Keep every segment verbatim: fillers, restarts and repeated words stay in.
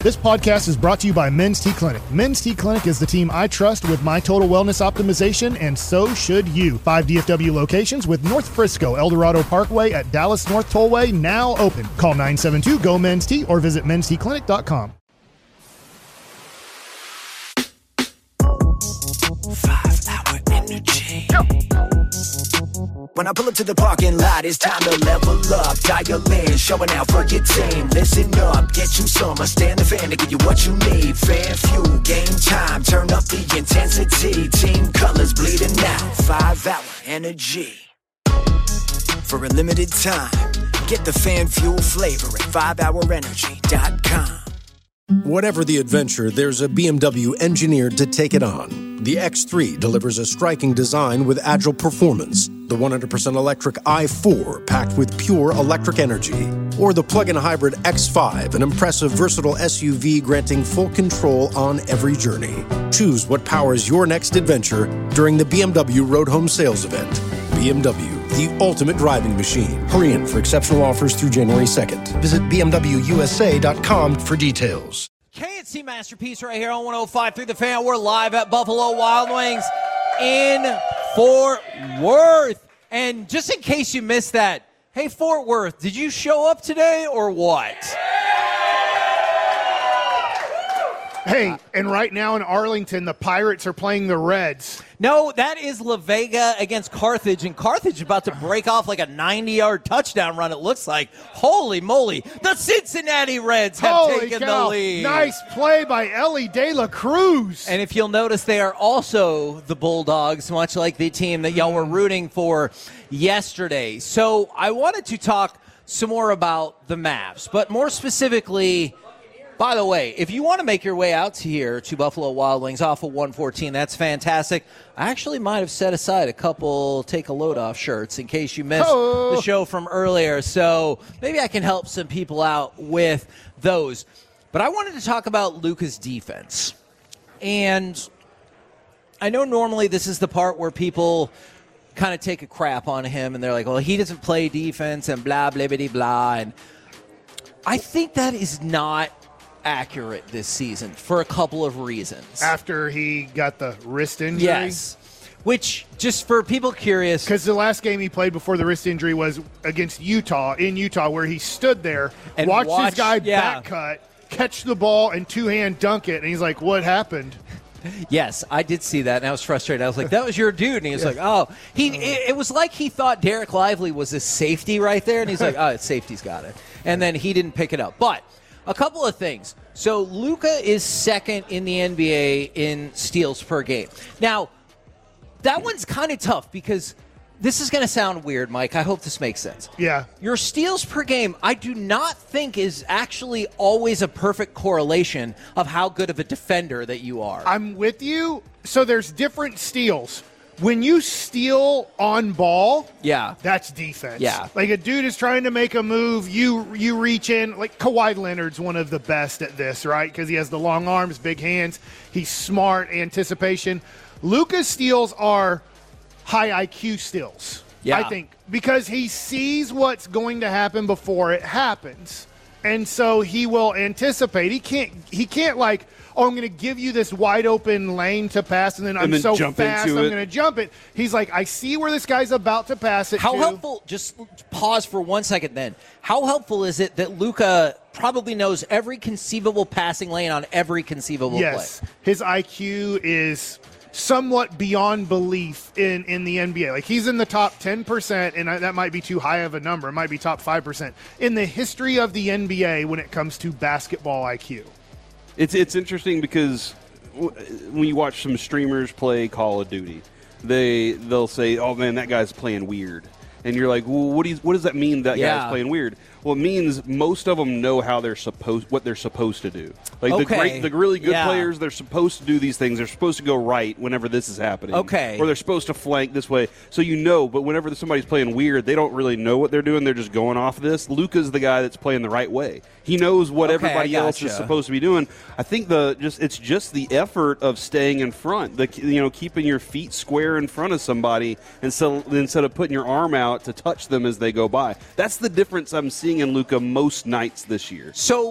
This podcast is brought to you by Men's T Clinic. Men's T Clinic is the team I trust with my total wellness optimization, and so should you. Five D F W locations with North Frisco, El Dorado Parkway at Dallas North Tollway now open. Call nine seven two, G O, M E N S T or visit mens t clinic dot com. Five-hour energy. When I pull up to the parking lot, it's time to level up. Dial in, showing out for your team. Listen up, get you some. I stand the fan to give you what you need. Fan fuel, game time, turn up the intensity. Team colors bleeding out. Five-hour energy. For a limited time, get the fan fuel flavor at five hour energy dot com. Whatever the adventure, there's a B M W engineered to take it on. The X three delivers a striking design with agile performance. The one hundred percent electric i four packed with pure electric energy. Or the plug-in hybrid X five, an impressive versatile S U V granting full control on every journey. Choose what powers your next adventure during the B M W Road Home Sales Event. B M W, the ultimate driving machine. Hurry in for exceptional offers through January second. Visit b m w u s a dot com for details. K and C Masterpiece right here on one oh five through the Fan. We're live at Buffalo Wild Wings in Fort Worth. And just in case you missed that, hey, Fort Worth, did you show up today or what? Hey, and right now in Arlington, the Pirates are playing the Reds. No, that is La Vega against Carthage, and Carthage is about to break off like a ninety-yard touchdown run, it looks like. Holy moly, the Cincinnati Reds have Holy taken cow. the lead. Nice play by Ellie De La Cruz. And if you'll notice, they are also the Bulldogs, much like the team that y'all were rooting for yesterday. So I wanted to talk some more about the Mavs, but more specifically, by the way, if you want to make your way out to here to Buffalo Wild Wings off of one fourteen, that's fantastic. I actually might have set aside a couple take a load off shirts in case you missed oh. the show from earlier. So maybe I can help some people out with those. But I wanted to talk about Luka's defense. And I know normally this is the part where people kind of take a crap on him and they're like, well, he doesn't play defense and blah, blah, blah, blah. And I think that is not accurate this season for a couple of reasons. After he got the wrist injury? Yes. Which, just for people curious. Because the last game he played before the wrist injury was against Utah, in Utah, where he stood there, and watched watch, his guy yeah. back cut, catch the ball, and two-hand dunk it. And he's like, what happened? Yes, I did see that, and I was frustrated. I was like, that was your dude. And he was yeah. like, oh. he. It, it was like he thought Derek Lively was a safety right there, and he's like, oh, safety's got it. And then he didn't pick it up. But a couple of things. So Luka is second in the N B A in steals per game. Now, that one's kind of tough because this is going to sound weird, Mike. I hope this makes sense. Yeah. Your steals per game, I do not think is actually always a perfect correlation of how good of a defender that you are. I'm with you. So there's different steals. When you steal on ball, yeah, that's defense. Yeah. Like a dude is trying to make a move, you you reach in. Like Kawhi Leonard's one of the best at this, right? Because he has the long arms, big hands. He's smart, anticipation. Luka's steals are high I Q steals, yeah. I think, because he sees what's going to happen before it happens. And so he will anticipate. He can't, he can't like, oh, I'm going to give you this wide open lane to pass, and then I'm and then so jump fast, I'm into it. going to jump it. He's like, I see where this guy's about to pass it How to. helpful, just pause for one second then. How helpful is it that Luka probably knows every conceivable passing lane on every conceivable yes. play? His I Q is somewhat beyond belief in, in the N B A. Like, he's in the top ten percent, and that might be too high of a number. It might be top five percent in the history of the N B A when it comes to basketball I Q. It's it's interesting because when you watch some streamers play Call of Duty, they they'll say, "Oh man, that guy's playing weird," and you're like, "Well, what do you, what does that mean? That yeah. guy's playing weird?" Well, it means most of them know how they're supposed what they're supposed to do. Like okay. the great, the really good yeah. players, they're supposed to do these things. They're supposed to go right whenever this is happening. Okay. Or they're supposed to flank this way. So you know, but whenever somebody's playing weird, they don't really know what they're doing. They're just going off of this. Luka's the guy that's playing the right way. He knows what okay, everybody gotcha. else is supposed to be doing. I think the just it's just the effort of staying in front, the you know, keeping your feet square in front of somebody, and so instead of putting your arm out to touch them as they go by. That's the difference I'm seeing in Luka most nights this year. So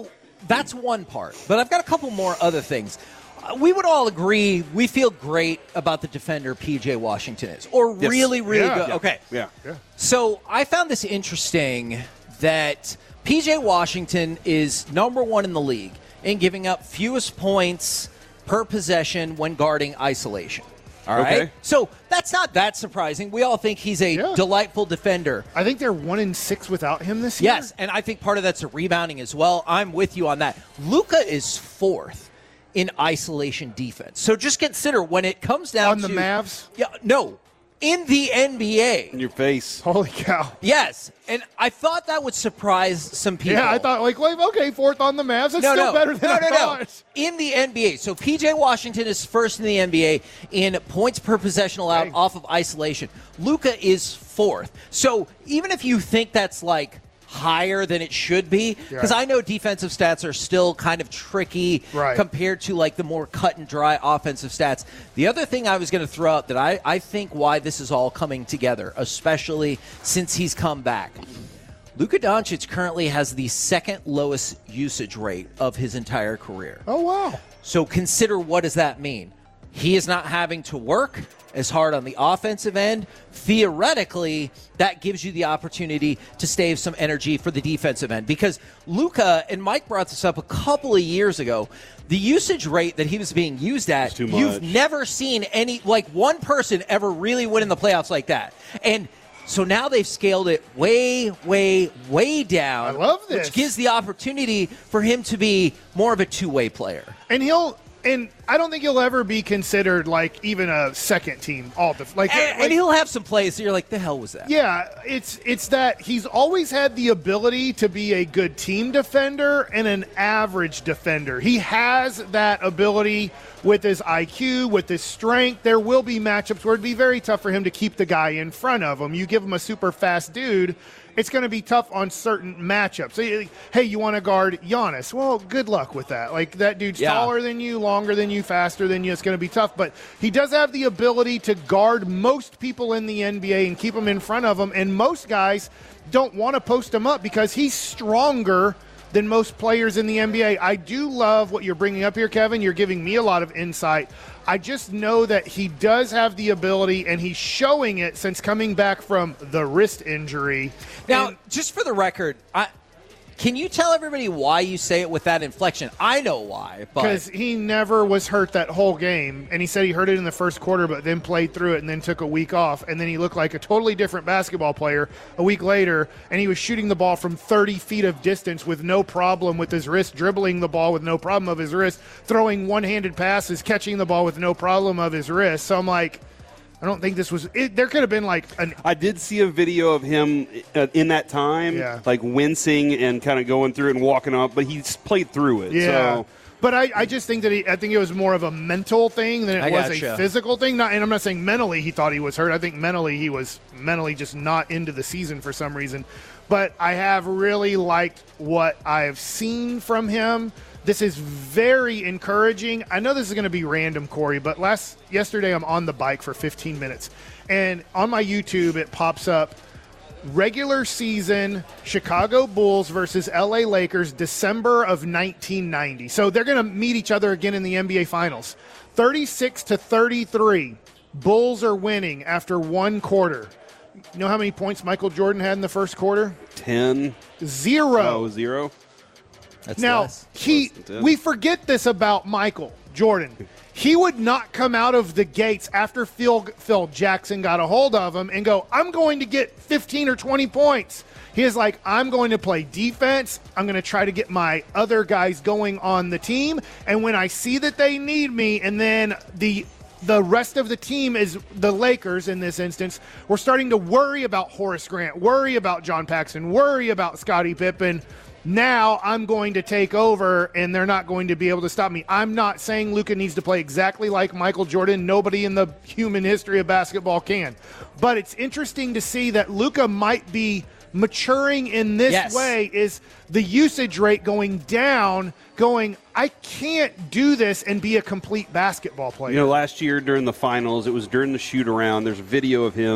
that's one part. But I've got a couple more other things. Uh, we would all agree we feel great about the defender P J Washington is, or Yes. really, really Yeah. good. Yeah. Okay. Yeah. Yeah. So I found this interesting that P J Washington is number one in the league in giving up fewest points per possession when guarding isolation. All right. Okay. So that's not that surprising. We all think he's a Yeah. delightful defender. I think they're one in six without him this year. Yes, and I think part of that's a rebounding as well. I'm with you on that. Luka is fourth in isolation defense. So just consider when it comes down On the to Mavs? Yeah, no, in the N B A. In your face. Holy cow. Yes, and I thought that would surprise some people. Yeah, I thought, like, wait, okay, fourth on the Mavs. That's no, still no, better than no, I no, thought. no. In the N B A, so P J Washington is first in the N B A in points per possession allowed Hey. off of isolation. Luka is fourth. So even if you think that's like higher than it should be, because Yeah. I know defensive stats are still kind of tricky Right. compared to like the more cut and dry offensive stats. The other thing I was going to throw out that I, I think why this is all coming together, especially since he's come back. Luka Doncic currently has the second lowest usage rate of his entire career. Oh, wow. So consider, what does that mean? He is not having to work as hard on the offensive end. Theoretically, that gives you the opportunity to save some energy for the defensive end. Because Luka, and Mike brought this up a couple of years ago, the usage rate that he was being used at, too you've much. never seen any, like one person ever really win in the playoffs like that. And so now they've scaled it way, way, way down. I love this. Which gives the opportunity for him to be more of a two-way player. And he'll, and I don't think he'll ever be considered like even a second team all the like, And, like and he'll have some plays that you're like, the hell was that? yeah, it's it's that he's always had the ability to be a good team defender and an average defender. He has that ability with his I Q, with his strength. There will be matchups where it'd be very tough for him to keep the guy in front of him. You give him a super fast dude, it's going to be tough on certain matchups. So, hey, you want to guard Giannis? Well, good luck with that. Like, that dude's Yeah. taller than you, longer than you, faster than you. It's going to be tough. But he does have the ability to guard most people in the N B A and keep them in front of him. And most guys don't want to post him up because he's stronger than most players in the N B A. I do love what you're bringing up here, Kevin. You're giving me a lot of insight. I just know that he does have the ability, and he's showing it since coming back from the wrist injury. Now, And- just for the record, I, can you tell everybody why you say it with that inflection? I know why, but because he never was hurt that whole game, and he said he hurt it in the first quarter, but then played through it and then took a week off, and then he looked like a totally different basketball player a week later, and he was shooting the ball from thirty feet of distance with no problem with his wrist, dribbling the ball with no problem of his wrist, throwing one-handed passes, catching the ball with no problem of his wrist. So I'm like, I don't think this was it, – there could have been like an I did see a video of him uh, in that time, Yeah. like wincing and kind of going through it and walking up, but he's played through it. Yeah. So But I, I just think that he, I think it was more of a mental thing than it I was gotcha. a physical thing. Not, and I'm not saying mentally he thought he was hurt. I think mentally he was mentally just not into the season for some reason. But I have really liked what I have seen from him. This is very encouraging. I know this is going to be random, Corey, but last yesterday I'm on the bike for fifteen minutes. And on my YouTube it pops up regular season Chicago Bulls versus L A Lakers, December of nineteen ninety. So they're going to meet each other again in the N B A Finals. thirty-six to thirty-three. Bulls are winning after one quarter. You know how many points Michael Jordan had in the first quarter? ten, Zero. oh, zero. that's Now, less. he Close to ten. we forget this about Michael Jordan. He would not come out of the gates after Phil, Phil Jackson got a hold of him and go, I'm going to get fifteen or twenty points. He is like, I'm going to play defense. I'm going to try to get my other guys going on the team. And when I see that they need me, and then the the rest of the team is the Lakers in this instance, we're starting to worry about Horace Grant, worry about John Paxson, worry about Scottie Pippen. Now I'm going to take over, and they're not going to be able to stop me. I'm not saying Luka needs to play exactly like Michael Jordan. Nobody in the human history of basketball can. But it's interesting to see that Luka might be maturing in this Yes. way, is the usage rate going down, going, I can't do this and be a complete basketball player. You know, last year during the finals, it was during the shoot around. There's a video of him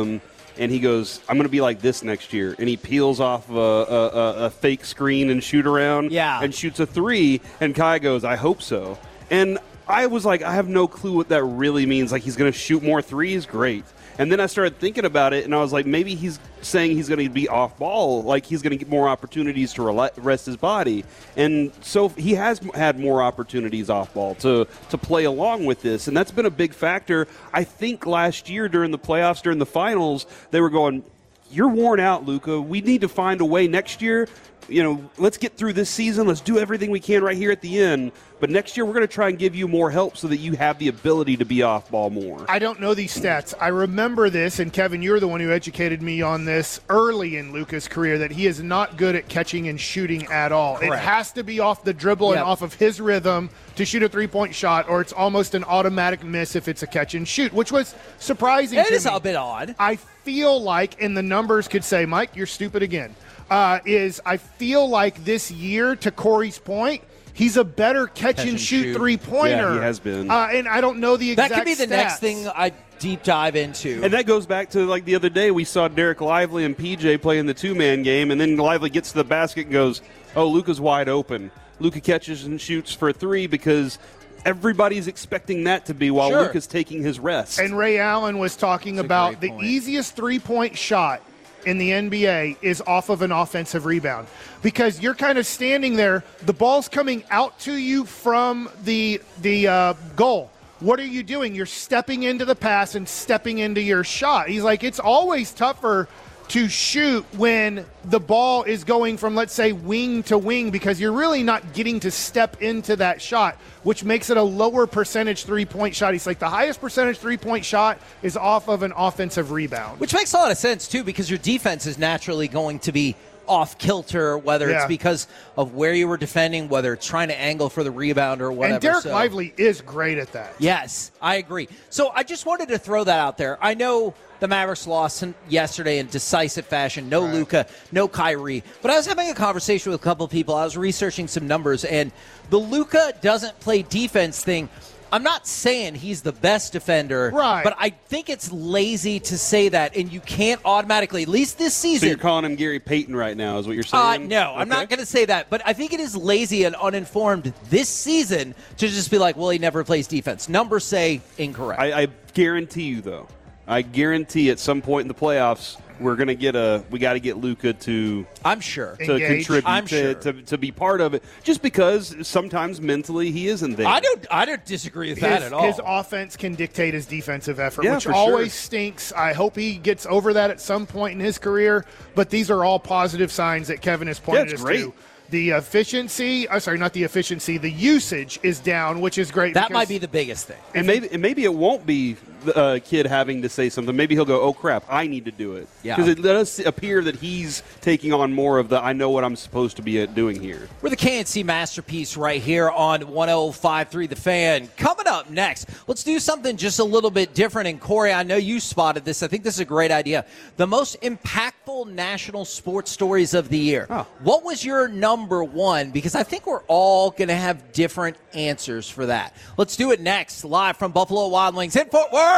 and he goes, I'm going to be like this next year. And he peels off a, a, a fake screen and shoot around yeah. and shoots a three. And Kai goes, I hope so. And I was like, I have no clue what that really means. Like, he's going to shoot more threes? Great. And then I started thinking about it, and I was like, maybe he's saying he's going to be off ball, like he's going to get more opportunities to rest his body. And so he has had more opportunities off ball to, to play along with this, and that's been a big factor. I think last year during the playoffs, during the finals, they were going, you're worn out, Luka. We need to find a way next year. You know, let's get through this season. Let's do everything we can right here at the end. But next year, we're going to try and give you more help so that you have the ability to be off ball more. I don't know these stats. I remember this, and Kevin, you're the one who educated me on this early in Luka's career, that he is not good at catching and shooting at all. Correct. It has to be off the dribble yep. and off of his rhythm to shoot a three-point shot, or it's almost an automatic miss if it's a catch and shoot, which was surprising it to me. It is a bit odd. I feel like, and the numbers could say, Mike, you're stupid again, uh, is I feel like this year, to Corey's point, he's a better catch, catch and shoot, shoot. three-pointer. Yeah, he has been. Uh, and I don't know the exact That could be the stats. next thing I deep dive into. And that goes back to, like, the other day we saw Derek Lively and P J playing the two-man game, and then Lively gets to the basket and goes, oh, Luka's wide open. Luka catches and shoots for three because everybody's expecting that to be while sure. Luka's taking his rest. And Ray Allen was talking That's about the point. easiest three-point shot in the N B A is off of an offensive rebound, because you're kind of standing there, the ball's coming out to you from the the uh, goal. What are you doing? You're stepping into the pass and stepping into your shot. He's like, it's always tougher to shoot when the ball is going from, let's say, wing to wing, because you're really not getting to step into that shot, which makes it a lower percentage three-point shot. He's like, the highest percentage three-point shot is off of an offensive rebound. Which makes a lot of sense, too, because your defense is naturally going to be off kilter, whether yeah. it's because of where you were defending, whether it's trying to angle for the rebound or whatever. And Derek so, Lively is great at that. Yes, I agree. So I just wanted to throw that out there. I know the Mavericks lost yesterday in decisive fashion. No right. Luka, no Kyrie. But I was having a conversation with a couple of people. I was researching some numbers, and the Luka doesn't play defense thing, I'm not saying he's the best defender, right. but I think it's lazy to say that, and you can't automatically, at least this season. So you're calling him Gary Payton right now is what you're saying? Uh, no, okay. I'm not going to say that, but I think it is lazy and uninformed this season to just be like, well, he never plays defense. Numbers say incorrect. I, I guarantee you, though, I guarantee at some point in the playoffs, we're going to get a, we got to get Luka to, I'm sure, to Engage. contribute, I'm to, sure. to, to be part of it, just because sometimes mentally he isn't there. I don't, I don't disagree with his, that at all. His offense can dictate his defensive effort, Yeah, which for always sure. stinks. I hope he gets over that at some point in his career, but these are all positive signs that Kevin has pointed Yeah, it's us great. to. The efficiency, I'm sorry, not the efficiency, the usage is down, which is great. That because might be the biggest thing. And maybe, and maybe it won't be the uh, kid having to say something. Maybe he'll go, oh, crap, I need to do it. Yeah. Because it does appear that he's taking on more of the I know what I'm supposed to be doing here. We're the K N C Masterpiece right here on one oh five point three The Fan. Coming up next, let's do something just a little bit different. And, Corey, I know you spotted this. I think this is a great idea. The most impactful national sports stories of the year. Oh. What was your number one? Because I think we're all going to have different answers for that. Let's do it next, live from Buffalo Wild Wings in Fort Worth.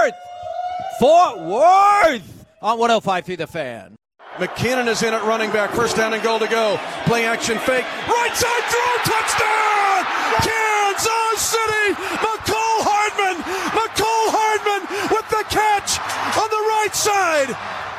Fort Worth on one oh five point three The Fan. McKinnon is in at running back. First down and goal to go. Play action fake. Right side throw. Touchdown! Kansas City! McCole Hardman! McCole Hardman with the catch on the right side.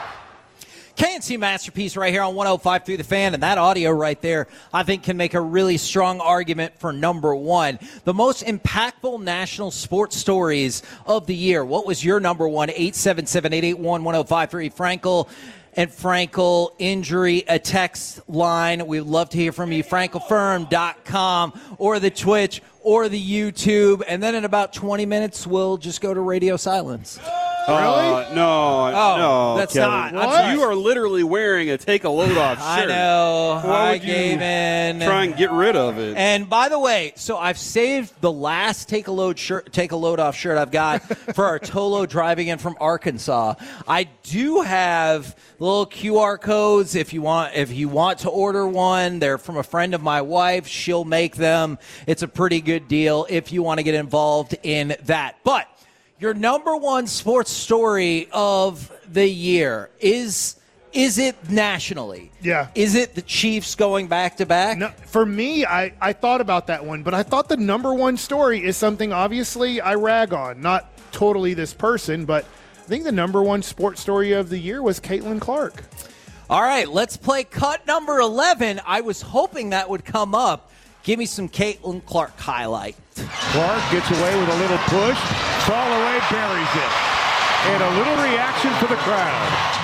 K N C Masterpiece right here on one oh five point three The Fan, and that audio right there I think can make a really strong argument for number one. The most impactful national sports stories of the year. What was your number one? eight seven seven, eight eight one, one oh five three. Frankel and Frankel injury, a text line. We'd love to hear from you. Frankel Firm dot com or the Twitch or the YouTube. And then in about twenty minutes, we'll just go to radio silence. Really? Uh, no, Oh, no, that's Kevin. not. I'm sorry. You are literally wearing a take a load off shirt. I know. Why I would you gave in. try and get rid of it? And by the way, so I've saved the last take a load shirt, take a load off shirt I've got for our Tolo driving in from Arkansas. I do have little Q R codes if you want if you want to order one. They're from a friend of my wife. She'll make them. It's a pretty good deal if you want to get involved in that. But your number one sports story of the year is is it nationally? Yeah. Is it the Chiefs going back to back? No, for me, I, I thought about that one, but I thought the number one story is something obviously I rag on. Not totally this person, but I think the number one sports story of the year was Caitlin Clark. All right, let's play cut number eleven. I was hoping that would come up. Give me some Caitlin Clark highlight. Clark gets away with a little push. Holloway buries it. And a little reaction for the crowd.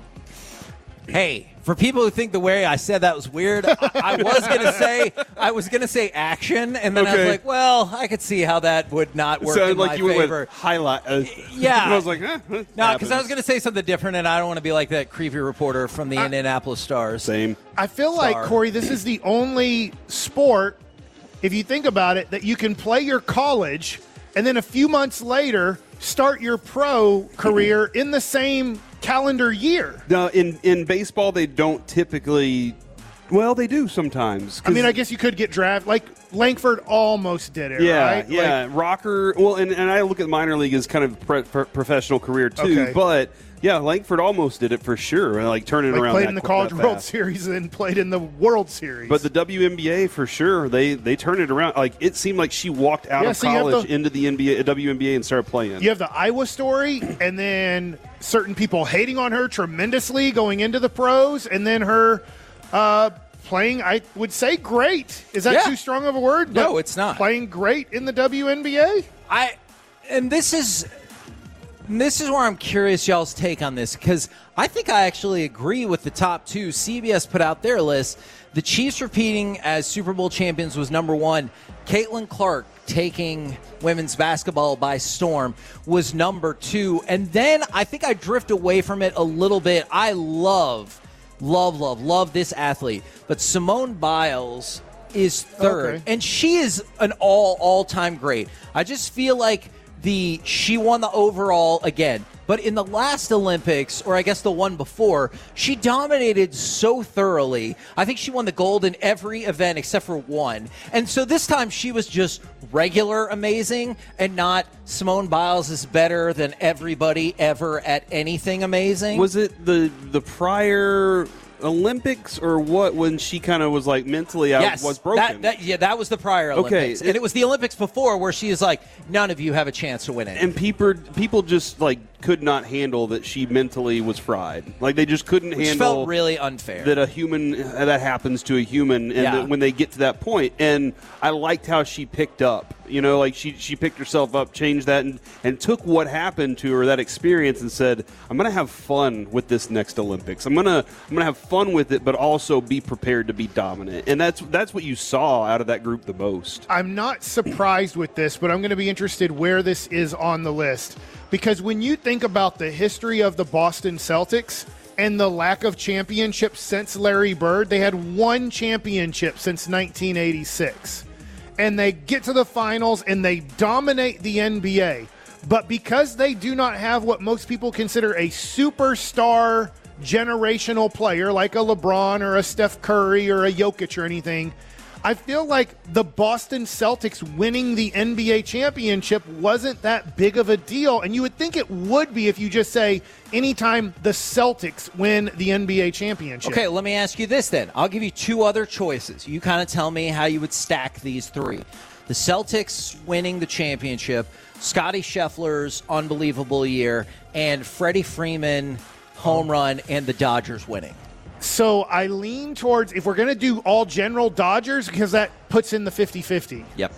Hey, for people who think the way I said that was weird, I, I was gonna say I was gonna say action, and then I was Okay. like, well, I could see how that would not work Sounded in like my you went favor. with highlight. Uh, Yeah. and I was like, eh, No, because I was gonna say something different, and I don't want to be like that creepy reporter from the Indianapolis Stars. Same. I feel like, Star. Corey, this is the only sport, if you think about it, that you can play your college and then a few months later start your pro career in the same calendar year. Now, in, in baseball, they don't typically. Well, they do sometimes. I mean, I guess you could get drafted. Like, Langford almost did it, Yeah, right? yeah. Like, Rocker. Well, and, and I look at minor league as kind of pre- pro- professional career too. Okay. But yeah, Langford almost did it for sure. Like turning like around. played that in the qu- College that World fast. Series and played in the World Series. But the W N B A for sure, they they turned it around. Like it seemed like she walked out Yeah, of so you have college the- into the N B A, W N B A, and started playing. you have the Iowa story, and then certain people hating on her tremendously going into the pros, and then her uh, playing, I would say, great. Is that Yeah. too strong of a word? No, But it's not. Playing great in the W N B A? I and this is this is where I'm curious y'all's take on this, because I think I actually agree with the top two. C B S put out their list. The Chiefs repeating as Super Bowl champions was number one. Caitlin Clark taking women's basketball by storm was number two. And then I think I drift away from it a little bit. I love, love, love, love this athlete. But Simone Biles is third. Okay. And she is an all, all-time great. I just feel like the she won the overall again. But in the last Olympics, or I guess the one before, she dominated so thoroughly. I think she won the gold in every event except for one. And so this time she was just regular amazing and not Simone Biles is better than everybody ever at anything amazing. Was it the the prior Olympics or what when she kind of was like mentally out Yes, was broken? That, that, yeah, that was the prior Olympics. Okay. And it was the Olympics before where she is like, none of you have a chance to win it. and people people just like could not handle that she mentally was fried. Like they just couldn't Which handle felt really unfair. that a human that happens to a human, and Yeah. that when they get to that point. And I liked how she picked up. You know, like she she picked herself up, changed that, and and took what happened to her, that experience, and said, "I'm going to have fun with this next Olympics. I'm gonna I'm gonna have fun with it, but also be prepared to be dominant." And that's that's what you saw out of that group the most. I'm not surprised with this, but I'm going to be interested where this is on the list. Because when you think about the history of the Boston Celtics and the lack of championships since Larry Bird, they had one championship since nineteen eighty-six. And they get to the finals and they dominate the N B A. But because they do not have what most people consider a superstar generational player like a LeBron or a Steph Curry or a Jokic or anything, I feel like the Boston Celtics winning the N B A championship wasn't that big of a deal. And you would think it would be if you just say anytime the Celtics win the N B A championship. Okay, let me ask you this then. I'll give you two other choices. You kind of tell me how you would stack these three. The Celtics winning the championship, Scottie Scheffler's unbelievable year, and Freddie Freeman home run and the Dodgers winning. So I lean towards, if we're going to do all general Dodgers, because that puts in the fifty-fifty. Yep.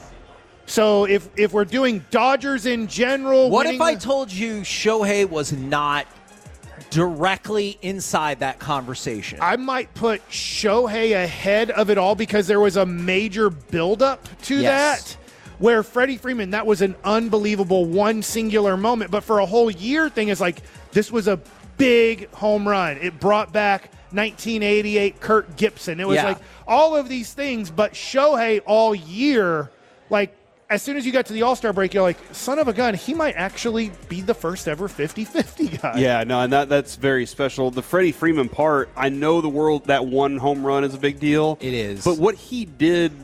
So if if we're doing Dodgers in general. What winning if I the- told you Shohei was not directly inside that conversation? I might put Shohei ahead of it all because there was a major buildup to Yes. that. Where Freddie Freeman, that was an unbelievable one singular moment. But for a whole year thing, is like, this was a big home run. It brought back nineteen eighty-eight Kurt Gibson. It was Yeah. like all of these things. But Shohei all year, like, as soon as you got to the All-Star break, you're like, son of a gun, he might actually be the first ever fifty-fifty guy. Yeah, no, and that that's very special. The Freddie Freeman part, I know the world, that one home run is a big deal. It is. But what he did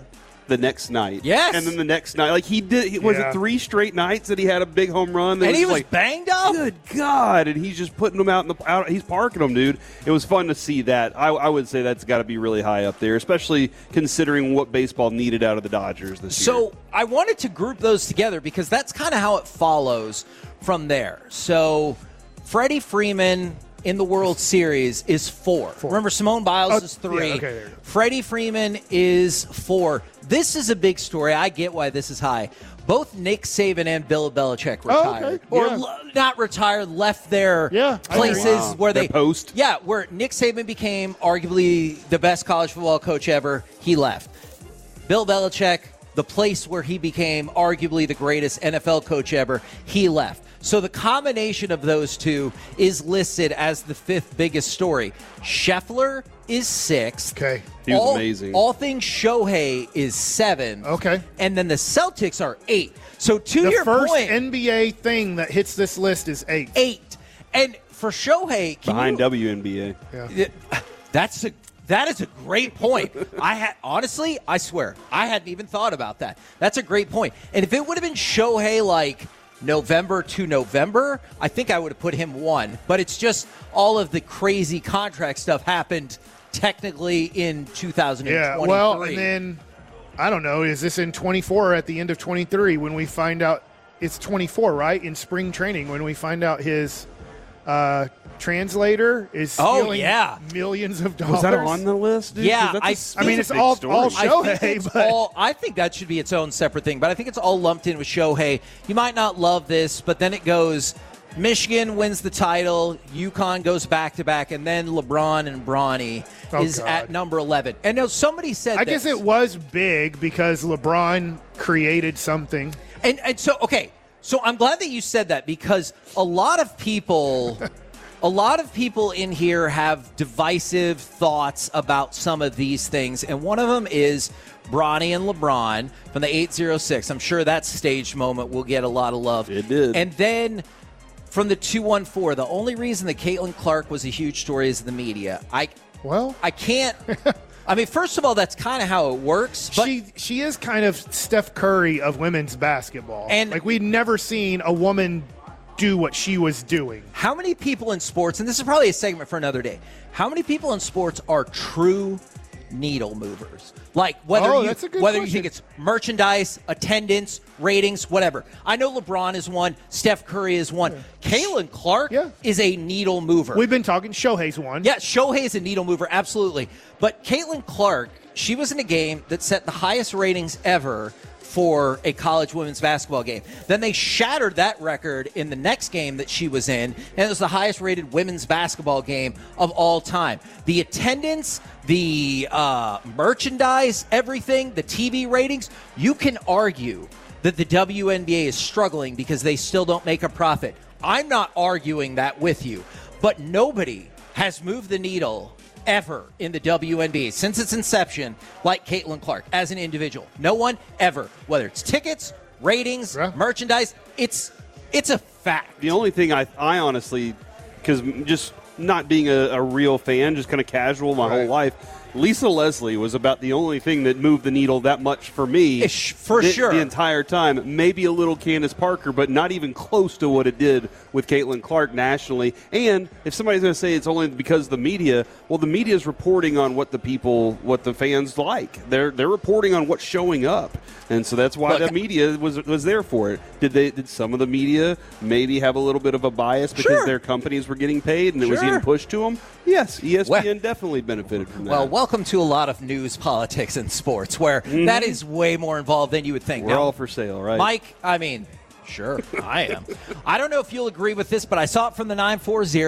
the next night. Yes. And then the next night. Like, he did, was Yeah. it three straight nights that he had a big home run? That And he was like, banged up? Good God. And he's just putting them out in the, out, he's parking them, dude. It was fun to see that. I, I would say that's got to be really high up there, especially considering what baseball needed out of the Dodgers this So year. I wanted to group those together because that's kind of how it follows from there. So Freddie Freeman in the World Series is four. four. Remember, Simone Biles Oh, is three. yeah, okay, there you go. Freddie Freeman is four. This is a big story. I get why this is high. Both Nick Saban and Bill Belichick retired. Oh, okay. Or Yeah. l- not retired, left their Yeah, I agree. places Wow. where Their they post. Yeah, where Nick Saban became arguably the best college football coach ever. He left. Bill Belichick, the place where he became arguably the greatest N F L coach ever, he left. So the combination of those two is listed as the fifth biggest story. Scheffler is six. Okay. He was all, amazing. All things Shohei is seven. Okay. And then the Celtics are eight. So to The your first point, N B A thing that hits this list is eight. eight. And for Shohei, can Behind you, W N B A. Yeah. That's a that is a great point. I had honestly, I swear, I hadn't even thought about that. That's a great point. And if it would have been Shohei like November to November, I think I would have put him one. But it's just all of the crazy contract stuff happened technically in two thousand twenty-three. Yeah, well, and then, I don't know, is this in twenty-four or at the end of twenty-three when we find out, it's twenty-four, right, in spring training when we find out his uh, translator is Oh, stealing yeah. millions of dollars? Was that on the list, dude? 'Cause Yeah, that's a- I- I mean, that's it's a big all- story. all I Shohei, think it's but- all, I think that should be its own separate thing, but I think it's all lumped in with Shohei. You might not love this, but then it goes Michigan wins the title, UConn goes back-to-back, and then LeBron and Bronny Oh, is God. at number eleven. And no, somebody said I guess this. it was big because LeBron created something. And, and so, okay, so I'm glad that you said that because a lot of people, a lot of people in here have divisive thoughts about some of these things, and one of them is Bronny and LeBron from the eight oh six. I'm sure that staged moment will get a lot of love. It did. And then from the two one four, the only reason that Caitlin Clark was a huge story is the media. I, Well, I can't. I mean, first of all, that's kind of how it works. But she she is kind of Steph Curry of women's basketball. And- like we'd never seen a woman do what she was doing. how many people in sports, and this is probably a segment for another day, how many people in sports are true needle movers? Like whether Oh, you that's a good whether you question. think it's merchandise, attendance, ratings, whatever. I know LeBron is one, Steph Curry is one. Caitlin Clark Yeah. is a needle mover. We've been talking Shohei's one. Yeah, Shohei is a needle mover, absolutely. But Caitlin Clark, she was in a game that set the highest ratings ever for a college women's basketball game. Then they shattered that record in the next game that she was in, and it was the highest rated women's basketball game of all time. The attendance, the uh, merchandise, everything, the T V ratings, you can argue that the W N B A is struggling because they still don't make a profit. I'm not arguing that with you, but nobody has moved the needle ever in the W N B A since its inception like Caitlin Clark as an individual. No one ever, whether it's tickets, ratings, Yeah. merchandise, it's it's a fact. The only thing I, I honestly, because just not being a, a real fan, just kind of casual my whole Right. life, Lisa Leslie was about the only thing that moved the needle that much for me. Ish, for the, sure. The entire time. Maybe a little Candace Parker, but not even close to what it did with Caitlin Clark nationally. And if somebody's going to say it's only because of the media, well, the media is reporting on what the people, what the fans like. They're they're reporting on what's showing up. And so that's why Look, the media was was there for it. Did they? Did some of the media maybe have a little bit of a bias because Sure. their companies were getting paid and it was Sure. getting pushed to them? Yes, E S P N Well- definitely benefited from that. Well, welcome to a lot of news, politics, and sports where that is way more involved than you would think. we're Now, all for sale, right? Mike, I mean, sure, I am. I don't know if you'll agree with this, but I saw it from the nine forty.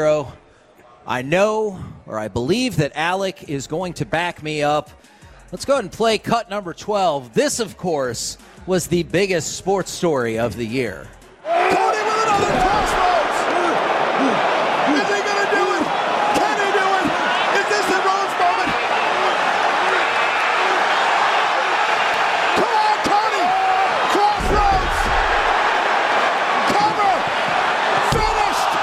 I know, or I believe, that Alec is going to back me up. Let's go ahead and play cut number twelve. This, of course, was the biggest sports story of the year. Cody with another crossroads. Is he going to do it? Can he do it? Is this the Rose moment? Come on, Cody. Crossroads. Cover. Finished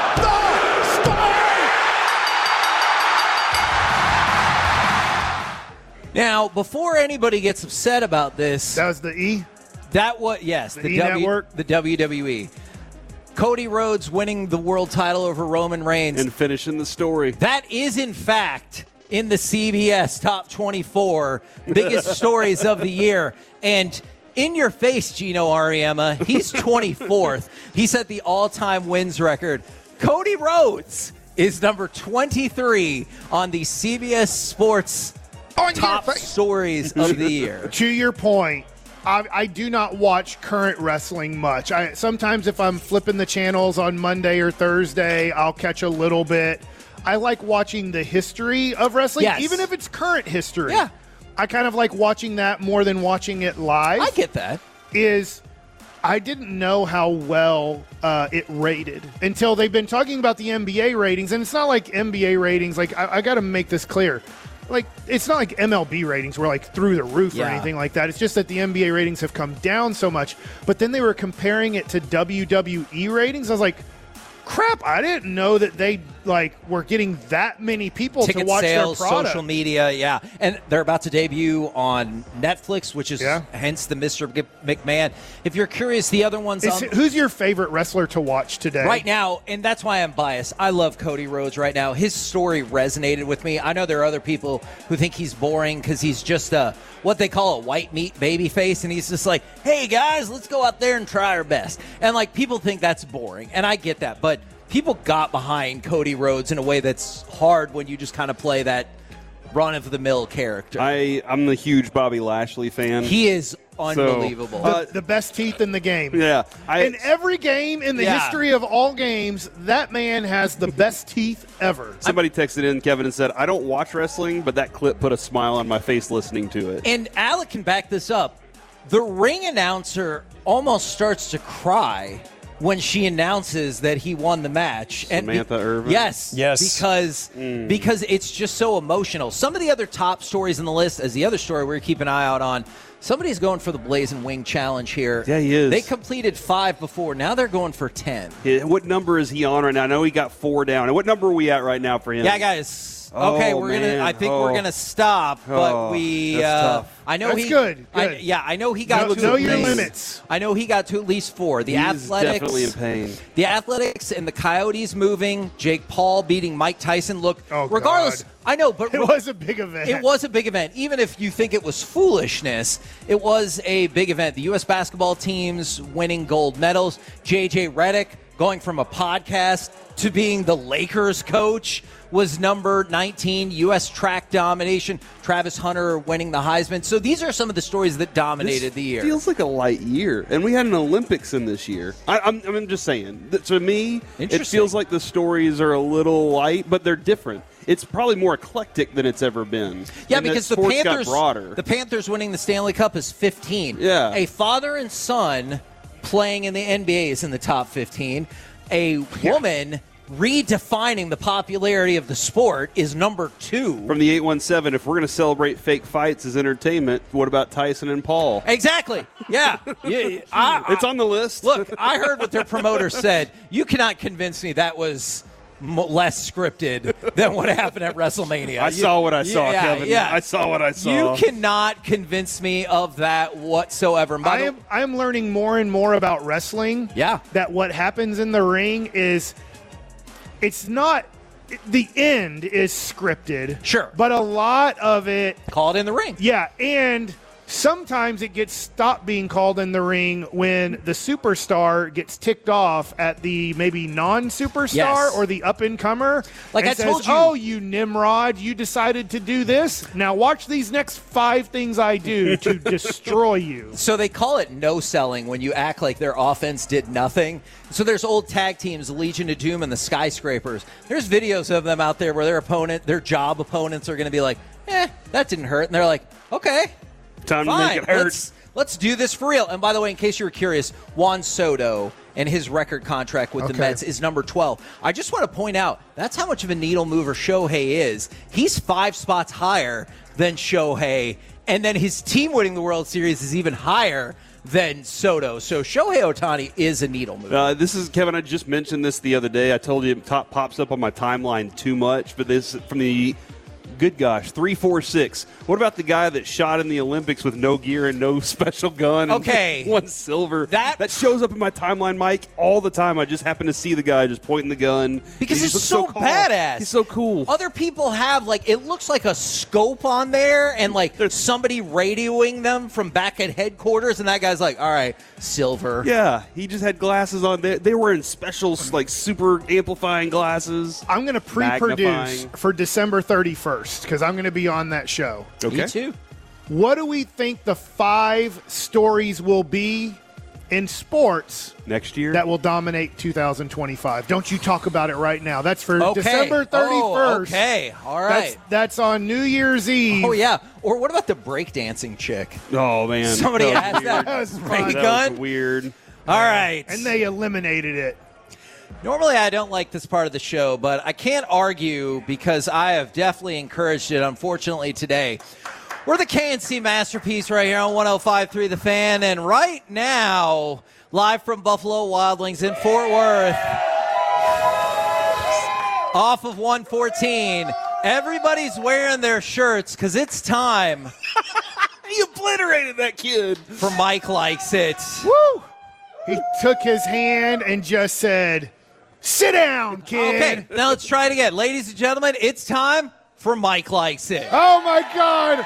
the story. Now, before anybody gets upset about this, That was the E? that was yes, The the, E w, Network? the W W E. Cody Rhodes winning the world title over Roman Reigns. And finishing the story. That is, in fact, in the C B S Top twenty-four biggest stories of the year. And in your face, Gino Auriemma, he's twenty-fourth. He set the all-time wins record. Cody Rhodes is number twenty-three on the C B S Sports top stories of the year. To your point, I, I do not watch current wrestling much. I sometimes if I'm flipping the channels on Monday or Thursday, I'll catch a little bit. I like watching the history of wrestling, Yes. even if it's current history. Yeah. I kind of like watching that more than watching it live. I get that. Is I didn't know how well uh, it rated until they've been talking about the N B A ratings, and it's not like N B A ratings. Like I, I got to make this clear. Like it's not like M L B ratings were like through the roof or Yeah. anything like that. It's just that the N B A ratings have come down so much. But then they were comparing it to W W E ratings. I was like, crap! I didn't know that they like were getting that many people Ticket to watch sales, their product. social media, yeah. And they're about to debut on Netflix, which is Yeah. hence the Mister McMahon. If you're curious, the other ones Is, on, who's your favorite wrestler to watch today? right now, and that's why I'm biased. I love Cody Rhodes right now. His story resonated with me. I know there are other people who think he's boring because he's just a what they call a white meat baby face, and he's just like, hey guys, let's go out there and try our best. And like people think that's boring, and I get that, but people got behind Cody Rhodes in a way that's hard when you just kind of play that run-of-the-mill character. I, I'm the huge Bobby Lashley fan. he is unbelievable. uh, the, the best teeth in the game. yeah. I, In every game in the Yeah. history of all games, that man has the best teeth ever. somebody texted in, Kevin, and said, I don't watch wrestling, but that clip put a smile on my face listening to it. And Alec can back this up. The ring announcer almost starts to cry when she announces that he won the match. Samantha be- Irvin? Yes. Yes. Because, because it's just so emotional. Some of the other top stories in the list, as the other story we're keeping an eye out on, somebody's going for the Blazing Wing Challenge here. Yeah, he is. They completed five before. Now they're going for ten. Yeah, what number is he on right now? I know he got four down. And what number are we at right now for him? Yeah, guys. Oh, Okay, we're man. gonna. I think Oh. we're gonna stop, but Oh, we. that's Uh, tough. I know That's he. good, I, good. yeah, I know he got Know- to know at your least- limits. I know he got to at least four. The He's Athletics, definitely in pain. The Athletics and the Coyotes moving. Jake Paul beating Mike Tyson. Look, Oh, regardless, God. I know, but It was a big event. it was a big event. Even if you think it was foolishness, it was a big event. The U S basketball teams winning gold medals. J J Redick going from a podcast to being the Lakers coach was number nineteen. U S track domination. Travis Hunter winning the Heisman. So these are some of the stories that dominated This the year. feels like a light year. And we had an Olympics in this year. I, I'm, I'm just saying. That to me, it Interesting. feels like the stories are a little light, but they're different. It's probably more eclectic than it's ever been. Yeah, And that because the sports Panthers, got broader. the Panthers winning the Stanley Cup is fifteen. Yeah. A father and son playing in the N B A is in the top fifteen. A woman redefining the popularity of the sport is number two. From the eight one seven, if we're going to celebrate fake fights as entertainment, what about Tyson and Paul? Exactly. Yeah. yeah I, I- It's on the list. Look, I heard what their promoter said. You cannot convince me that was mo- less scripted than what happened at WrestleMania. I You- saw what I saw, yeah, Kevin. Yeah. I saw what I saw. You cannot convince me of that whatsoever. And by I the- am I am learning more and more about wrestling. Yeah. That what happens in the ring is it's not the end is scripted. Sure. But a lot of it Call it in the ring. yeah, and sometimes it gets stopped being called in the ring when the superstar gets ticked off at the maybe non-superstar Yes. or the up-and-comer. Like and I says, told you- oh, you Nimrod, you decided to do this? Now watch these next five things I do to destroy you. So they call it no selling when you act like their offense did nothing. So there's old tag teams, Legion of Doom and the Skyscrapers. There's videos of them out there where their opponent, their job opponents are going to be like, eh, that didn't hurt. And they're like, okay, Time to fine. make it hurt. Let's, let's do this for real. And by the way, in case you were curious, Juan Soto and his record contract with the Okay. Mets is number twelve. I just want to point out, that's how much of a needle mover Shohei is. He's five spots higher than Shohei, and then his team winning the World Series is even higher than Soto. So Shohei Ohtani is a needle mover. Uh, this is Kevin. I just mentioned this the other day. I told you it top pops up on my timeline too much, but this from the Good gosh, three four six. What about the guy that shot in the Olympics with no gear and no special gun? And Okay. won silver. That- that shows up in my timeline, Mike, all the time. I just happen to see the guy just pointing the gun. Because He it's just so, looks calm. badass. He's so cool. Other people have, like, it looks like a scope on there and, like, there's somebody radioing them from back at headquarters, and that guy's like, all right, silver. Yeah, he just had glasses on. They, they were wearing special, like, super amplifying glasses. I'm going to pre-produce Magnifying. for December thirty-first because I'm going to be on that show. Okay. Me too. What do we think the five stories will be in sports Next year? that will dominate two thousand twenty-five? Don't you talk about it right now. That's for Okay. December thirty-first. Oh, okay. All That's, right. that's on New Year's Eve. Oh, yeah. Or what about the breakdancing chick? oh, man. Somebody That was asked that. That was Ray fun. That gun? was weird. All right. And they eliminated it. Normally, I don't like this part of the show, but I can't argue because I have definitely encouraged it, unfortunately, today. We're the K N C Masterpiece right here on one oh five point three The Fan, and right now, live from Buffalo Wild Wings in Fort Worth, off of one fourteen, everybody's wearing their shirts because it's time He obliterated that kid. for Mike Likes It. Woo! He took his hand and just said, sit down, kid. Okay, now let's try it again. Ladies and gentlemen, it's time for Mike Likes It. Oh, my God.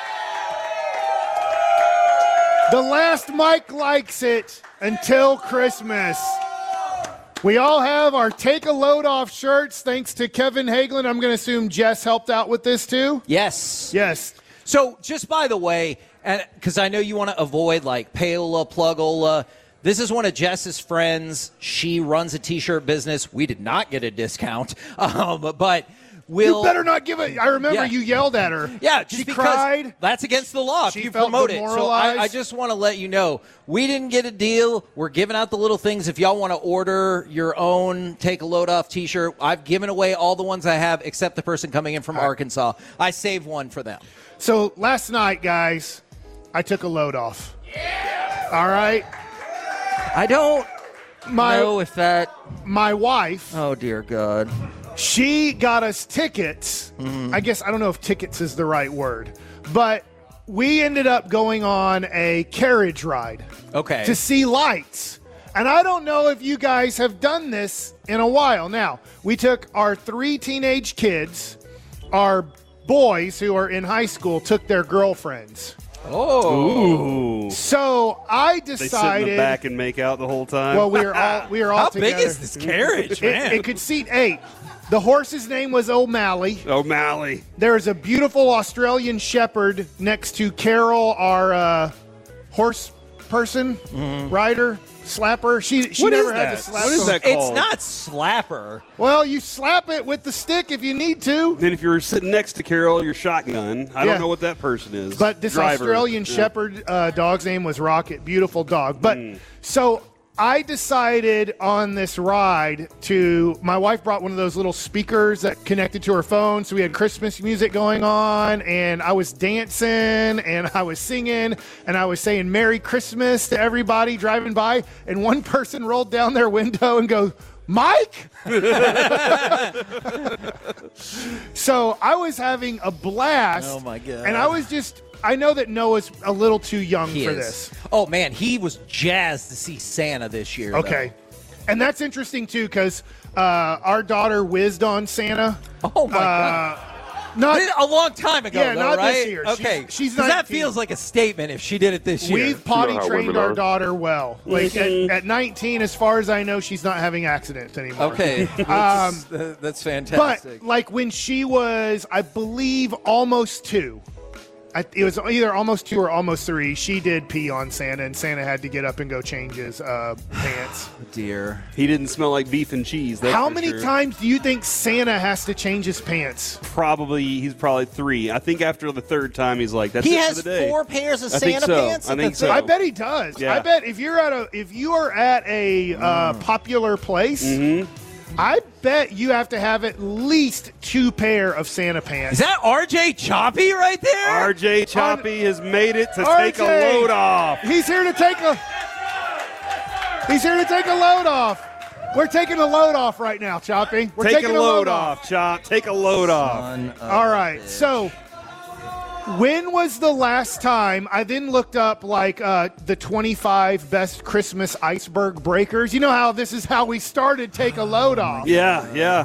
The last Mike Likes It until Christmas. We all have our Take a Load Off shirts thanks to Kevin Hagelin. I'm going to assume Jess helped out with this too. Yes. Yes. So, just by the way, and because I know you want to avoid like payola, plugola, this is one of Jess's friends. She runs a T-shirt business. We did not get a discount, um, but we'll. You better not give it. I remember Yeah. you yelled at her. Yeah, just she because cried. that's against the law if She you felt promote it. So I, demoralized. I just want to let you know we didn't get a deal. We're giving out the little things. If y'all want to order your own Take a Load Off T-shirt, I've given away all the ones I have except the person coming in from Arkansas. I saved one for them. So last night, guys, I took a load off. Yeah. All right. I don't My know if that. my wife, Oh dear God. she got us tickets. Mm-hmm. I guess I don't know if tickets is the right word, but we ended up going on a carriage ride Okay. to see lights. And I don't know if you guys have done this in a while. Now, we took our three teenage kids, our boys who are in high school took their girlfriends. Oh. Ooh. So I They sit in decided. the back and make out the whole time. Well, we were all we were all How together. big is this carriage, man? It, it could seat eight. The horse's name was O'Malley. O'Malley. There is a beautiful Australian shepherd next to Carol, our uh, horse person, rider, slapper. She she What never is had that? to slap. What is so- that It's called? not slapper. Well, you slap it with the stick if you need to. Then if you're sitting next to Carol, your shotgun. I Yeah. don't know what that person is. But this Driver. Australian Yeah. Shepherd uh, dog's name was Rocket. Beautiful dog. But Mm. so I decided on this ride to. My wife brought one of those little speakers that connected to her phone, so we had Christmas music going on, and I was dancing and I was singing and I was saying Merry Christmas to everybody driving by, and one person rolled down their window and goes, Mike? So I was having a blast. Oh, my God. And I was just, I know that Noah's a little too young He for is. this. Oh man, he was jazzed to see Santa this year. Okay. And that's interesting too, because uh, our daughter whizzed on Santa. though. Oh my Uh, God. Not A long time ago, Yeah, though, not right? this year. She's- Okay, she's 'Cause that nineteen. feels like a statement if she did it this year. We've potty You know how trained women our are. daughter well. Like at, at nineteen, as far as I know, she's not having accidents anymore. Okay, Um, that's, that's But fantastic. like when she was, I believe, almost two. I, it was either almost two or almost three. She did pee on Santa, and Santa had to get up and go change his uh, pants. Dear. He didn't smell like beef and cheese. That's How for many sure. times do you think Santa has to change his pants? Probably, he's probably three. I think after the third time, he's like, that's He it has for the day. four pairs of I think Santa so. pants. I and think that's so. it? I bet he does. Yeah. I bet if you're at a if you are at a uh, popular place, Mm-hmm. I bet you have to have at least two pair of Santa pants. Is that R J Choppy right there? R J Choppy has made it to R take a J. load off. He's here to take a. He's here to take a load off. We're taking a load off right now, Choppy. We're Take taking a load off, Chop. Take a load off. All right, so when was the last time I then looked up like uh, the twenty-five best Christmas iceberg breakers? You know how this is how we started Take a Load Off. Yeah, yeah.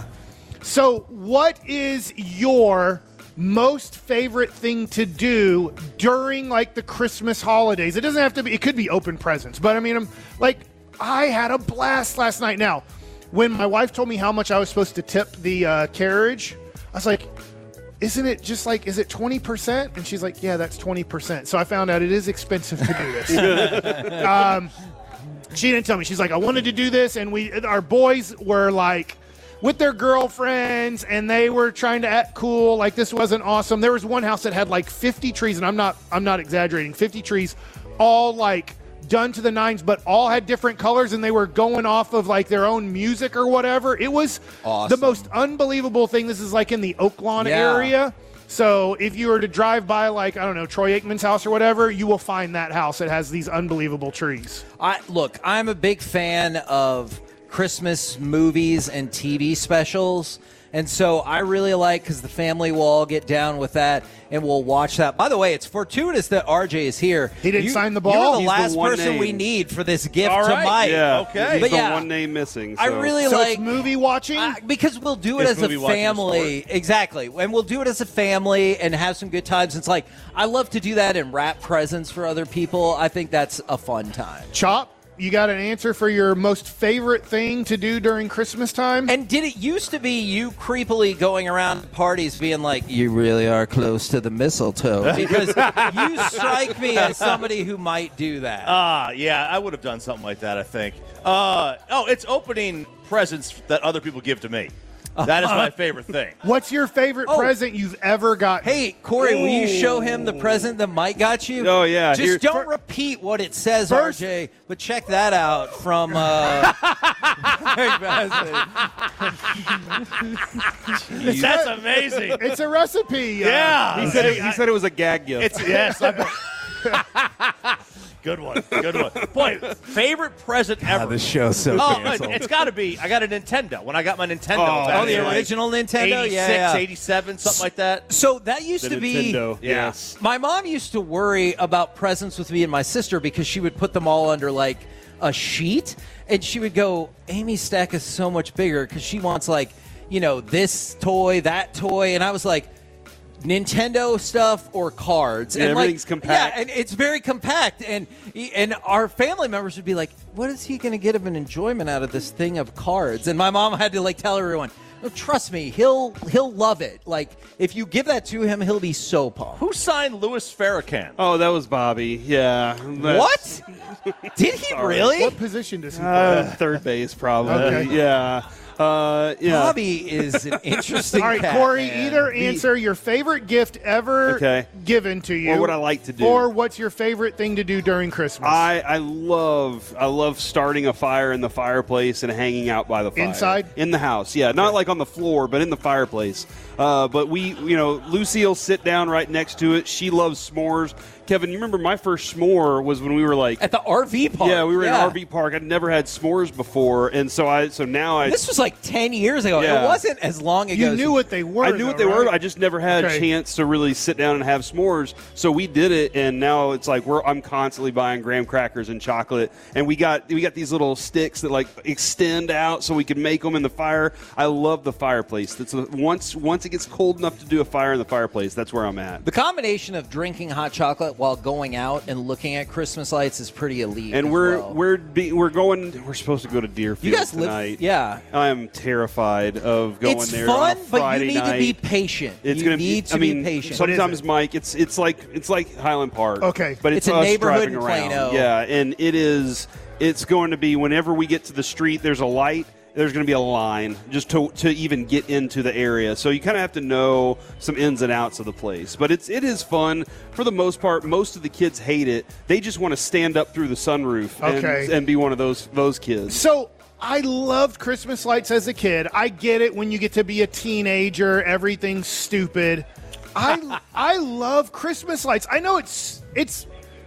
So what is your most favorite thing to do during like the Christmas holidays? It doesn't have to be, it could be open presents, but I mean, I'm like, I had a blast last night. Now, when my wife told me how much I was supposed to tip the uh, carriage, I was like, isn't it just like, is it twenty percent? And she's like, yeah, that's twenty percent. So I found out it is expensive to do this. um, she didn't tell me. She's like, I wanted to do this, and we, our boys were like, with their girlfriends, and they were trying to act cool. Like, this wasn't awesome. There was one house that had like fifty trees, and I'm not, I'm not exaggerating, fifty trees, all like done to the nines, but all had different colors, and they were going off of like their own music or whatever. It was awesome. The most unbelievable thing. This is like in the Oak Lawn Yeah. area. So if you were to drive by, like, I don't know, Troy Aikman's house or whatever, you will find that house that has these unbelievable trees. I look, I'm a big fan of Christmas movies and T V specials. And so I really like, because the family will all get down with that, and we'll watch that. By the way, it's fortuitous that R J is here. He didn't you, sign the ball? You're the He's the last one person name. we need for this gift All to right. Mike. Yeah. Okay. He's But the yeah, one name missing. So. I really So like it's movie watching? Uh, because we'll do it It's as a movie watching family. Exactly. And we'll do it as a family and have some good times. It's like, I love to do that and wrap presents for other people. I think that's a fun time. Chop, you got an answer for your most favorite thing to do during Christmas time? And did it used to be you creepily going around parties being like, you really are close to the mistletoe? Because you strike me as somebody who might do that. Ah, yeah, I would have done something like that, I think. Uh, oh, it's opening presents that other people give to me. That is my favorite thing. What's your favorite Oh. present you've ever gotten? Hey, Corey, will you show him the present that Mike got you? Oh, yeah. Just Here- don't repeat what it says, First- R J, but check that out from uh, Greg Bassett. That's amazing. It's a recipe. uh, Yeah. He said, it, he said it was a gag gift. It's yes. I'm, good one. Good one. Boy, favorite present ever. the show's so Oh, it, it's got to be. I got a Nintendo when I got my Nintendo. Oh, back Oh, the in, like, original Nintendo? eighty-six, Yeah, yeah. eighty-seven, something like that. So that used the to be. Nintendo. Yeah. Yes. My mom used to worry about presents with me and my sister because she would put them all under like a sheet, and she would go, Amy's stack is so much bigger because she wants like, you know, this toy, that toy, and I was like, Nintendo stuff or cards. Yeah, and like, everything's compact. Yeah, and it's very compact. And and our family members would be like, what is he going to get of an enjoyment out of this thing of cards? And my mom had to like tell everyone, no, trust me, he'll he'll love it. Like, if you give that to him, he'll be so pumped. Who signed Louis Farrakhan? Oh, that was Bobby. Yeah. That's- What? Did he really? What position does he play? Uh, third base, probably. Okay. Yeah. Uh, yeah. Bobby is an interesting All right, cat, Corey, man. either answer your favorite gift ever Okay. given to you. Or what I like to do. Or what's your favorite thing to do during Christmas? I, I love I love starting a fire in the fireplace and hanging out by the fire. Inside? In the house, yeah. Not like on the floor, but in the fireplace. Uh, but we, you know, Lucy will sit down right next to it. She loves s'mores. Kevin, you remember my first s'more was when we were like At the R V park. Yeah, we were in Yeah. an R V park. I'd never had s'mores before, and so I so now I This was like ten years ago. Yeah. It wasn't as long ago. you as- knew what they were. I knew what they though, were. right? I just never had Okay. a chance to really sit down and have s'mores. So we did it, and now it's like we're I'm constantly buying graham crackers and chocolate, and we got we got these little sticks that like extend out so we can make them in the fire. I love the fireplace. That's a, once once it gets cold enough to do a fire in the fireplace, that's where I'm at. The combination of drinking hot chocolate while going out and looking at Christmas lights is pretty elite. And as we're well. we're be, we're going. We're supposed to go to Deerfield You guys live- tonight. yeah. I am terrified of going it's there fun, on a but Friday you need night. to be patient. It's you gonna need be. to I mean, be patient. What is sometimes, it? Mike, it's it's like it's like Highland Park. Okay. but it's, It's a us neighborhood driving in around. Plano. Yeah, and it is. It's going to be whenever we get to the street. There's a light. There's going to be a line just to to even get into the area. So you kind of have to know some ins and outs of the place. But it's it is fun for the most part. Most of the kids hate it. They just want to stand up through the sunroof and, Okay. and be one of those those kids. So I loved Christmas lights as a kid. I get it when you get to be a teenager, everything's stupid. I I love Christmas lights. I know it's it's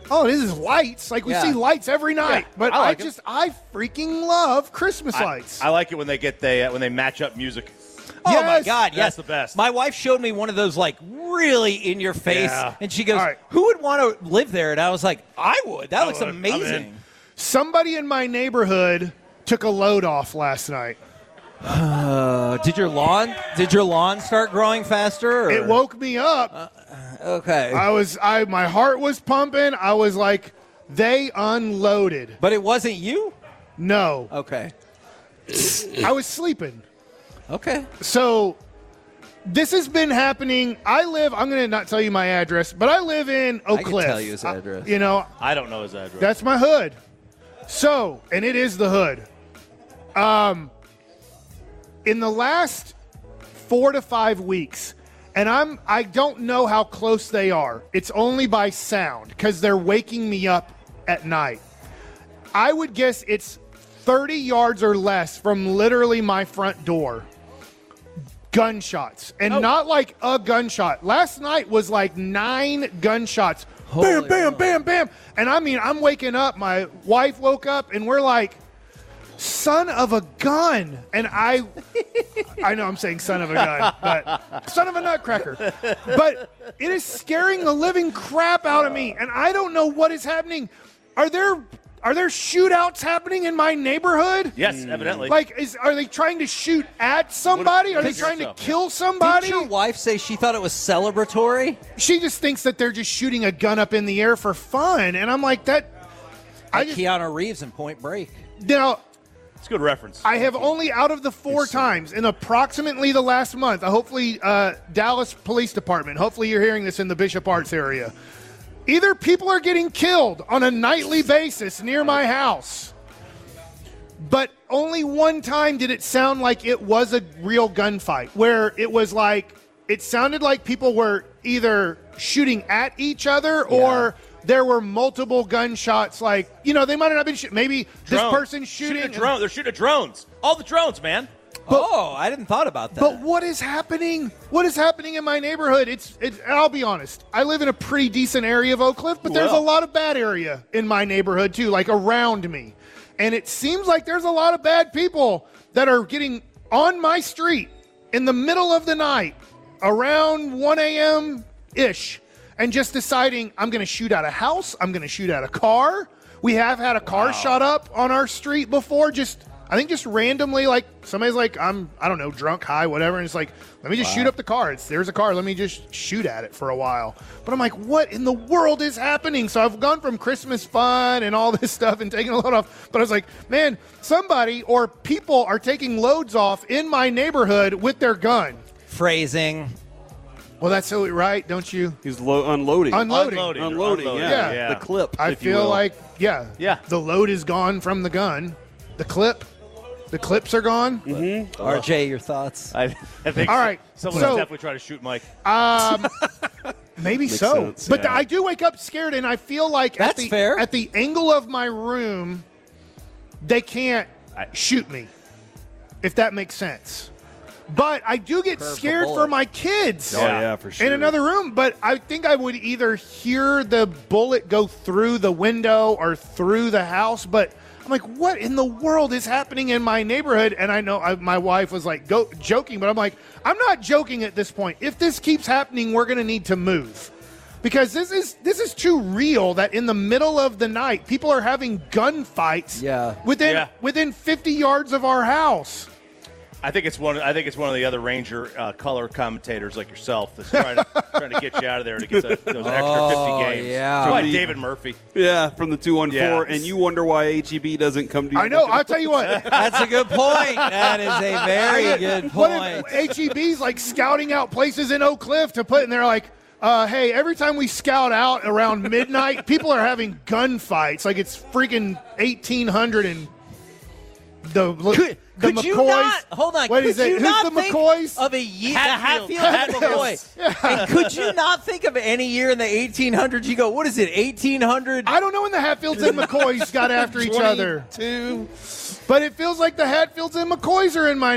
oh, this is lights. Like we Yeah. see lights every night. Yeah, but I I, like 'em. just I freaking love Christmas I, lights. I like it when they get they uh, when they match up music. Oh my Yes. God! Yes, That's the best. My wife showed me one of those like really in your face, Yeah. and she goes, All right. "Who would want to live there?" And I was like, "I would. That I looks would. I'm amazing." in. Somebody in my neighborhood took a load off last night. Uh, did your lawn? Did your lawn start growing faster? Or? It woke me up. Uh, okay, I was I my heart was pumping. I was like, they unloaded. but it wasn't you. No, Okay, I was sleeping. okay. So this has been happening. I live. I'm going to not tell you my address, but I live in Oak I can Cliff. tell you his address. I- you know, I don't know his address. that's my hood. So, and it is the hood. Um, in the last four to five weeks, and I'm I don't know how close they are. It's only by sound because they're waking me up at night. I would guess it's thirty yards or less from literally my front door. Gunshots, and Oh. not like a gunshot. Last night was like nine gunshots. Holy bam, bam, hell. bam, bam. And I mean, I'm waking up. My wife woke up, and we're like, son of a gun. And I, I know I'm saying son of a gun, but son of a nutcracker. But it is scaring the living crap out of me, and I don't know what is happening. Are there are there shootouts happening in my neighborhood? yes, evidently. Like, is are they trying to shoot at somebody? Are they Think trying so. to kill somebody? Didn't your wife say she thought it was celebratory? She just thinks that they're just shooting a gun up in the air for fun, and I'm like that. I Like just Keanu Reeves in Point Break. now. it's a good reference. I have only out of the four times in approximately the last month, uh, hopefully uh, Dallas Police Department, hopefully you're hearing this in the Bishop Arts area, either people are getting killed on a nightly basis near my house, but only one time did it sound like it was a real gunfight, where it was like, it sounded like people were either shooting at each other or there were multiple gunshots. Like, you know, they might not have been shooting. Maybe this Drones. person's shooting. Shooting a drone. They're shooting at drones. All the drones, man. oh, I didn't thought about that. But what is happening? What is happening in my neighborhood? It's, it's. I'll be honest. I live in a pretty decent area of Oak Cliff, but there's a Well. lot of bad area in my neighborhood too, like around me. And it seems like there's a lot of bad people that are getting on my street in the middle of the night, around one a.m. ish, and just deciding I'm going to shoot at a house. I'm going to shoot at a car. We have had a car shot up on our street before. Just I think just randomly, like somebody's like, I'm, I don't know, drunk, high, whatever. And it's like, let me just shoot up the car. It's, there's a car. Let me just shoot at it for a while. But I'm like, what in the world is happening? So I've gone from Christmas fun and all this stuff and taking a load off. But I was like, man, somebody or people are taking loads off in my neighborhood with their gun. Phrasing. Well, that's so right, don't you? He's lo- unloading. Unloading. Unloading. Unloading, Unloading, yeah. yeah. The clip. I if you feel will. like, yeah. Yeah. The load is gone from the gun. The clip. The clips are gone. Mm-hmm. R J, your thoughts? I, I think All so- right, someone's so- definitely trying to shoot Mike. Um, maybe so. sense, but yeah. I do wake up scared, and I feel like at That's the, fair. at the angle of my room, they can't shoot me, if that makes sense. But I do get Curve the scared bullet. for my kids. Oh, yeah, for sure. In another room, but I think I would either hear the bullet go through the window or through the house. But I'm like, what in the world is happening in my neighborhood? And I know I, my wife was like go, joking, but I'm like, I'm not joking at this point. If this keeps happening, we're going to need to move. Because this is this is too real that in the middle of the night, people are having gunfights Yeah. within Yeah. within fifty yards of our house. I think it's one. I think it's one of the other Ranger uh, color commentators like yourself that's trying to trying to get you out of there to get the, those extra Oh, fifty games. yeah. It's like Somebody- David Murphy. Yeah, from the two one four, Yeah. and you wonder why H E B doesn't come to you. I know. I'll tell you what. That's a good point. That is a very good What point. if H E B's like scouting out places in Oak Cliff to put, and they're like, uh, hey, every time we scout out around midnight, people are having gunfights. Like it's freaking eighteen hundred and the Could, the could McCoys. you not hold on? What could is it? you Who's not the think McCoys? of a year? Hatfield. The Hatfield, Hatfield. McCoy. And could you not think of any year in the eighteen hundreds? You go, what is it? eighteen hundred? I don't know when the Hatfields and McCoys got after each other, but it feels like the Hatfields and McCoys are in my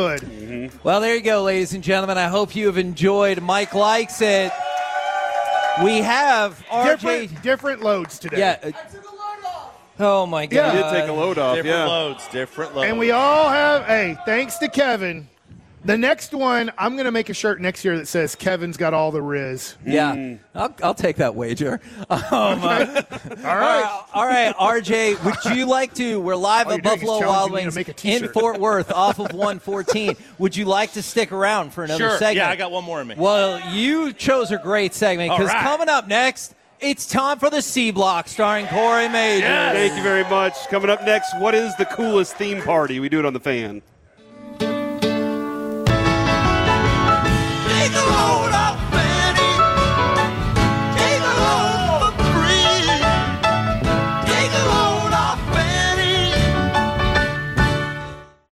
neighborhood. Well, there you go, ladies and gentlemen. I hope you have enjoyed. Mike likes it. We have R J. Different, different loads today. Yeah. uh, Oh, my God. He did take a load off, Different yeah. loads, different loads. And we all have, hey, thanks to Kevin. The next one, I'm going to make a shirt next year that says Kevin's got all the Riz. Yeah, Mm. I'll, I'll take that wager. Um, uh, All right. all right, R J, would you like to? We're live All at you're doing is Buffalo challenging Wild me to Wings make a in t-shirt. Fort Worth off of one fourteen. Would you like to stick around for another Sure. segment? Yeah, I got one more in me. Well, you chose a great segment All because right. coming up next, it's time for the C Block starring Corey Major. Thank you very much. Coming up next, what is the coolest theme party? We do it on the Fan.